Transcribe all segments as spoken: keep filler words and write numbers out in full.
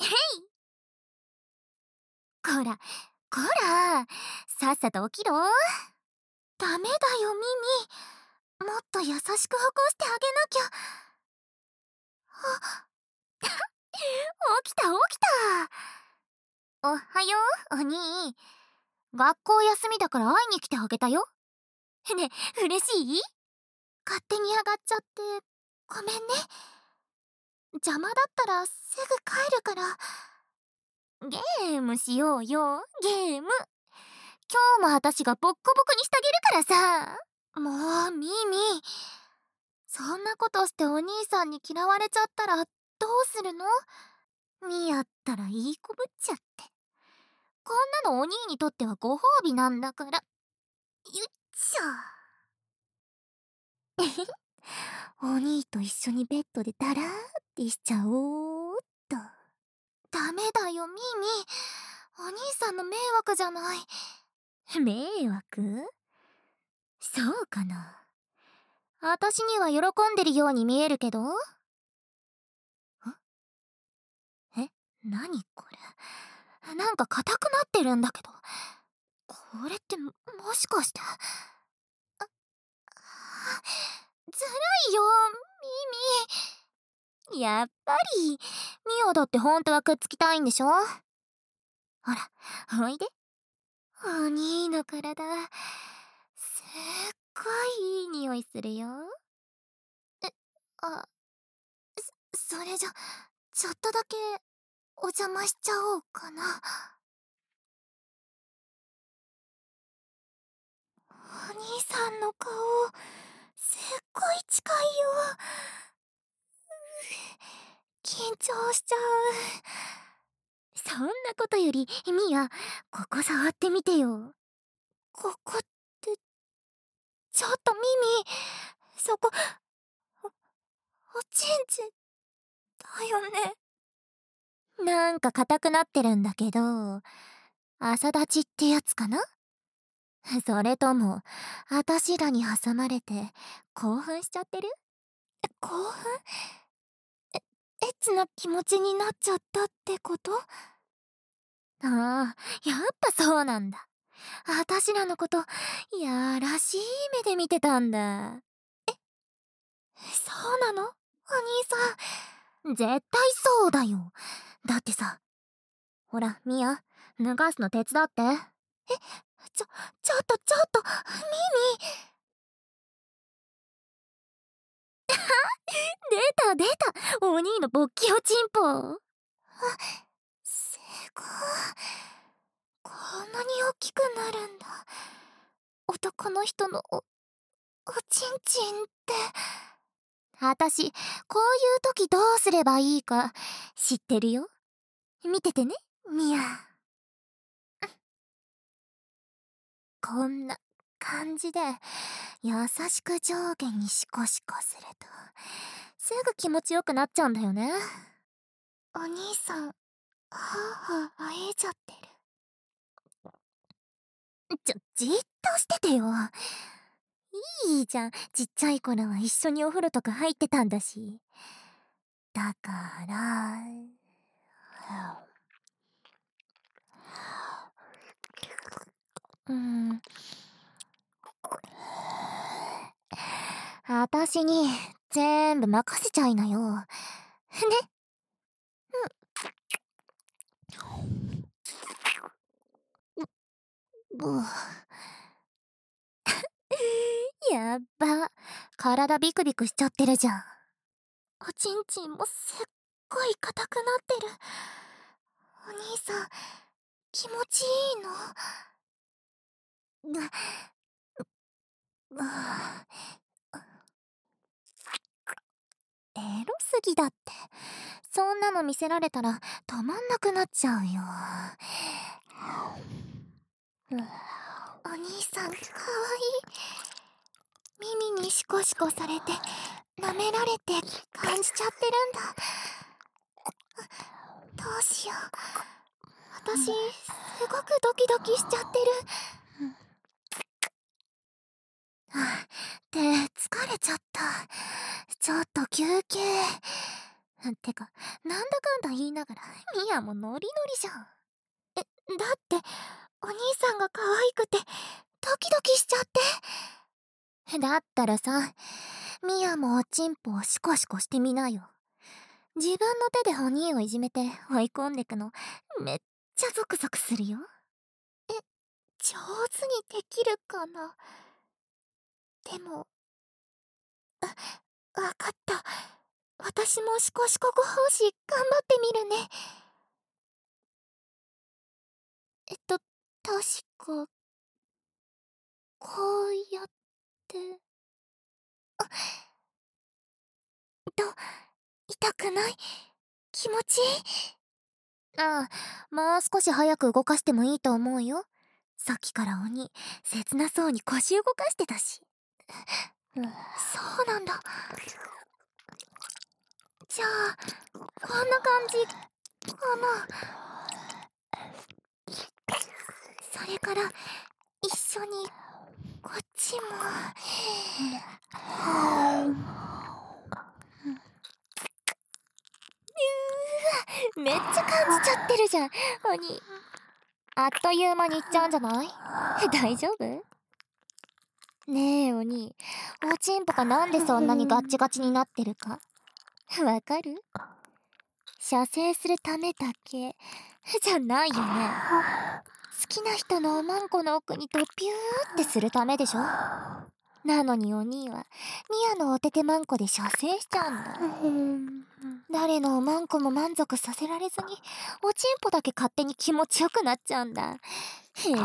へい。こらこら、さっさと起きろ。ダメだよミミ、もっと優しく起こしてあげなきゃ。あ起きた起きた。おはようお兄。学校休みだから会いに来てあげたよ。ね、嬉しい？勝手に上がっちゃってごめんね。邪魔だったらすぐ帰るから。ゲームしようよ、ゲーム。今日も私がボッコボコにしてあげるからさ。もうミミ、そんなことしてお兄さんに嫌われちゃったらどうするの？ミやったらいい子ぶっちゃって。こんなのお兄にとってはご褒美なんだから。よっしょ。お兄と一緒にベッドでダラーってしちゃおうっと。ダメだよミミ、お兄さんの迷惑じゃない。迷惑？そうかな。私には喜んでるように見えるけど。え、なにこれ。なんか硬くなってるんだけど。これっても、もしかして。あ、あずるいよミミ。やっぱりミオだって本当はくっつきたいんでしょ。ほらおいで。お兄の体すっごいいい匂いするよ。え、あ、そ、それじゃちょっとだけお邪魔しちゃおうかな。お兄さんの顔すっごい近いよ。緊張しちゃう。そんなことよりミヤ、ここ触ってみてよ。ここってちょっとミミ、そこお、おちんちんだよね。なんか硬くなってるんだけど、朝立ちってやつかな。それともあたしらに挟まれて興奮しちゃってる？興奮？え、エッチな気持ちになっちゃったってこと？ああ、やっぱそうなんだ。あたしらのことやらしい目で見てたんだ。え、そうなの？お兄さん。絶対そうだよ。だってさ、ほらミヤ、脱がすの手伝って。え、ちょちょっとちょっとミミ。出た出た、お兄の勃起おちんぽ。あ、すごい、こんなに大きくなるんだ。男の人のお、おちんちんって。あたしこういう時どうすればいいか知ってるよ。見ててねミヤ。こんな感じで優しく上下にシコシコするとすぐ気持ちよくなっちゃうんだよね。お兄さん、はあはああえいちゃってる。ちょ、じっとしててよ。いいじゃん、ちっちゃい頃は一緒にお風呂とか入ってたんだし。だからうん、あたしに全部任せちゃいなよ。ね。うん。うやっば、体ビクビクしちゃってるじゃん。おちんちんもすっごい硬くなってる。お兄さん、気持ちいいの？ううエロすぎだって。そんなの見せられたら止まんなくなっちゃうよ。お兄さんかわいい。耳にシコシコされて舐められて感じちゃってるんだ。どうしよう、私すごくドキドキしちゃってる。はあ、って疲れちゃった。ちょっと休憩。 てか、なんだかんだ言いながらミヤもノリノリじゃん。え、だってお兄さんが可愛くてドキドキしちゃって。だったらさ、ミヤもおちんぽをシコシコしてみなよ。自分の手でお兄をいじめて追い込んでくのめっちゃゾクゾクするよ。え、上手にできるかな。でも、わかった。私もシコシコご奉仕頑張ってみるね。えっと、確か、こうやって。と、痛くない？気持ちいい？ああ、もう少し早く動かしてもいいと思うよ。さっきから鬼、切なそうに腰動かしてたし。そうなんだ。じゃあ、こんな感じかな。それから、一緒に、こっちも。うーわ、めっちゃ感じちゃってるじゃん、鬼。あっという間にいっちゃうんじゃない？大丈夫？ねえ、鬼。おちんぽがなんでそんなにガッチガチになってるか、わかる？射精するためだけ、じゃないよね。好きな人のおまんこの奥にドピューってするためでしょ？なのにお兄は、ミヤのおててまんこで射精しちゃうんだ。誰のおまんこも満足させられずに、おちんぽだけ勝手に気持ちよくなっちゃうんだ。へえ。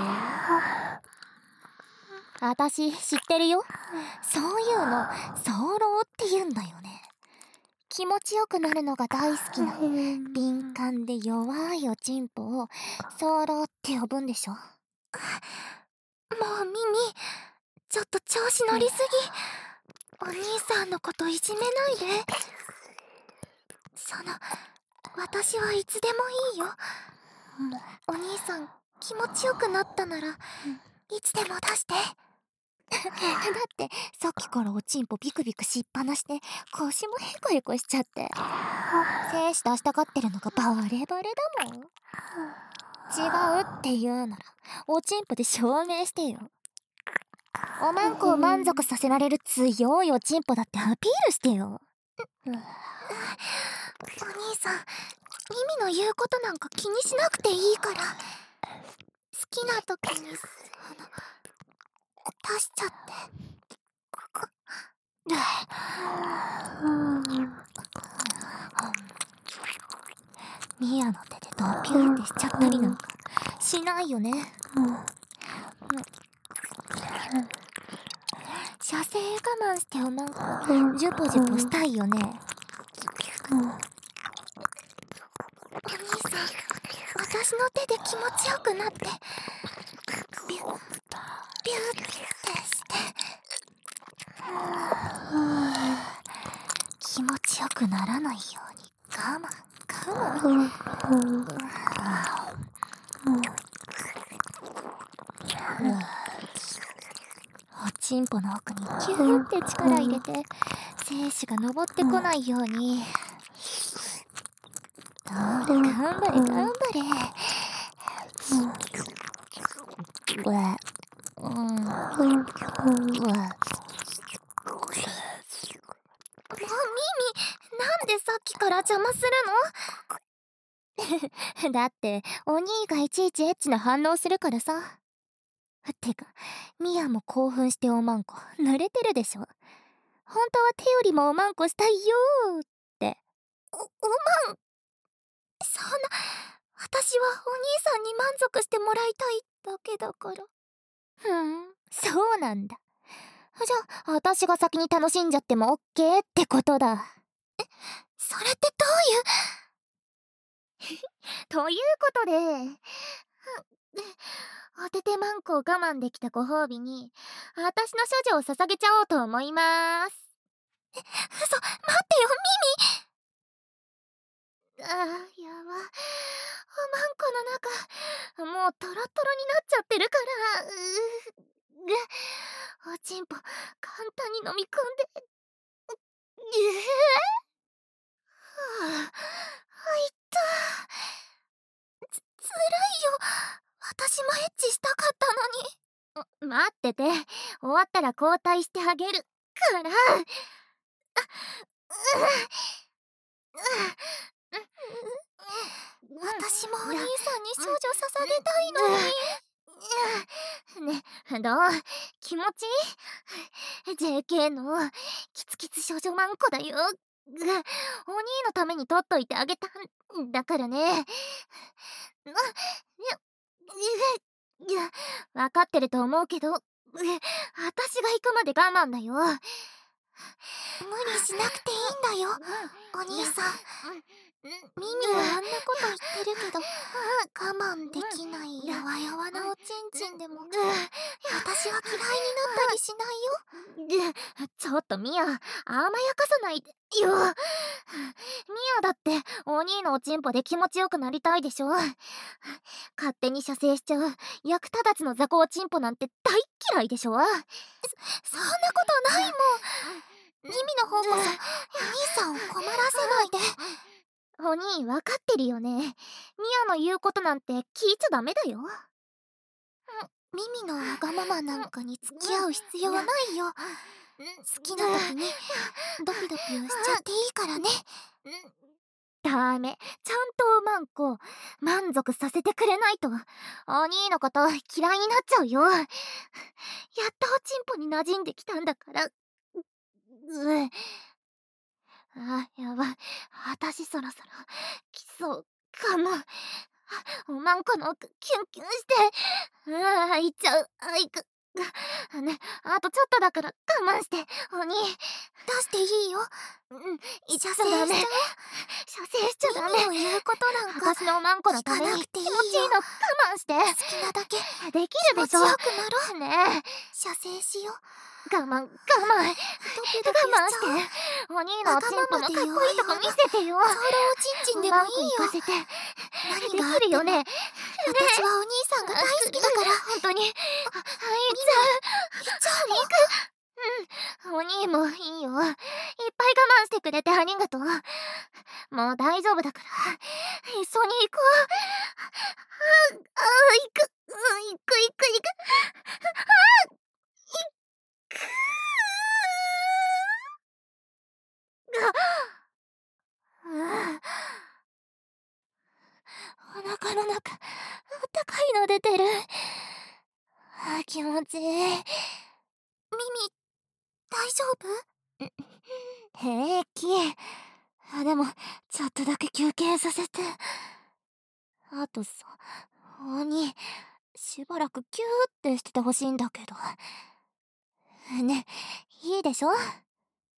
あたし知ってるよ。そういうの、早漏って言うんだよね。気持ちよくなるのが大好きな敏感で弱いおちんぽを早漏って呼ぶんでしょ。もうミミ、ちょっと調子乗りすぎ。お兄さんのこといじめないで。その、私はいつでもいいよ。お兄さん気持ちよくなったならいつでも出して。だってさっきからおちんぽビクビクしっぱなして腰もヘコヘコしちゃって、精子出したがってるのがバレバレだもん。違うって言うならおちんぽで証明してよ。おまんこを満足させられる強いおちんぽだってアピールしてよ。お兄さん、ミミの言うことなんか気にしなくていいから、好きな時にあの出しちゃって。ミヤの手でドピューってしちゃったりなんかしないよね。射精我慢しておまんこジュポジュポしたいよね。お兄さん、私の手で気持ちよくなって、ビュッビュッってして。気持ちよくならないように我慢我慢。おちんぽの奥にキューって力入れて精子が昇ってこないように。頑張れ頑張れ頑張れ。うわ、うん、うわ。もうミミ、なんでさっきから邪魔するの？だってお兄がいちいちエッチな反応するからさ。てかミヤも興奮しておまんこ濡れてるでしょ。本当は手よりもおまんこしたいよーって。お、おまん、そんな、私はお兄さんに満足してもらいたいだけだから。ふん、そうなんだ。じゃあ私が先に楽しんじゃってもオッケーってことだ。え、それってどういうということで、おててまんこを我慢できたご褒美に私の処女を捧げちゃおうと思いまーす。え、嘘、待ってよミミ。あー、やば。おまんこの中もうトロトロになっちゃってるから、うー、おちんぽ簡単に飲み込んで、うー、 あいったつつらいよ。私もエッチしたかったのに。待ってて、終わったら交代してあげるから。私もお兄さんに少女捧げたいのに。ね、どう気持ちいい？ ジェーケー のキツキツ少女マンコだよ。お兄のために取っといてあげたんだからね。いや、分かってると思うけど、私が行くまで我慢だよ。無理しなくていいんだよ、お兄さん。ミミはあんなこと言ってるけど、我慢できないやわやわなおちんちんでも、私は嫌いになったりしないよ。ちょっとミヤ、甘やかさないでよ。ミヤだってお兄のおちんぽで気持ちよくなりたいでしょ。勝手に射精しちゃう役立たずの雑魚おちんぽなんて大嫌いでしょ。そ、そんなことないもん。ミミの方こそお兄さんを困らせないで。お兄分かってるよね。ミヤの言うことなんて聞いちゃダメだよ。ミミのわがままなんかに付き合う必要はないよ。好きな時にドキドキをしちゃっていいからね。ダメ、ちゃんとおまんこ満足させてくれないとお兄のこと嫌いになっちゃうよ。やっとおちんぽに馴染んできたんだから。ううあ、やばい。私そろそろ来そうかも。おまんこの奥キュンキュンして。ああ、いっちゃう。あいく。ね、あとちょっとだから我慢して、お兄。出していいよ。うん、いっちゃダメ。射精しちゃダメ。ミミの言うことなんか私のおまんこのために気持ちいいの我慢して。好きなだけできるでしょ。気持ちよくなろうね。射精しよう。我慢我慢我慢してお兄のおちんぽのかっこいいとこ見せてよ。ソロおちんちんでもいいよ。できるよね。私はお兄さんが大好きだから。本当に。あ、いっちゃう。いっちゃうの？うん、お兄もいいよ。いっぱい我慢してくれてありがとう。もう大丈夫だから一緒に行こう。ああ、行く、行く行く行く。ああ、お腹の中あったかいの出てる。あ、気持ちいい。ミミ大丈夫？平気。あ、でもちょっとだけ休憩させて。あとさ、鬼しばらくキューってしててほしいんだけどね、いいでしょ？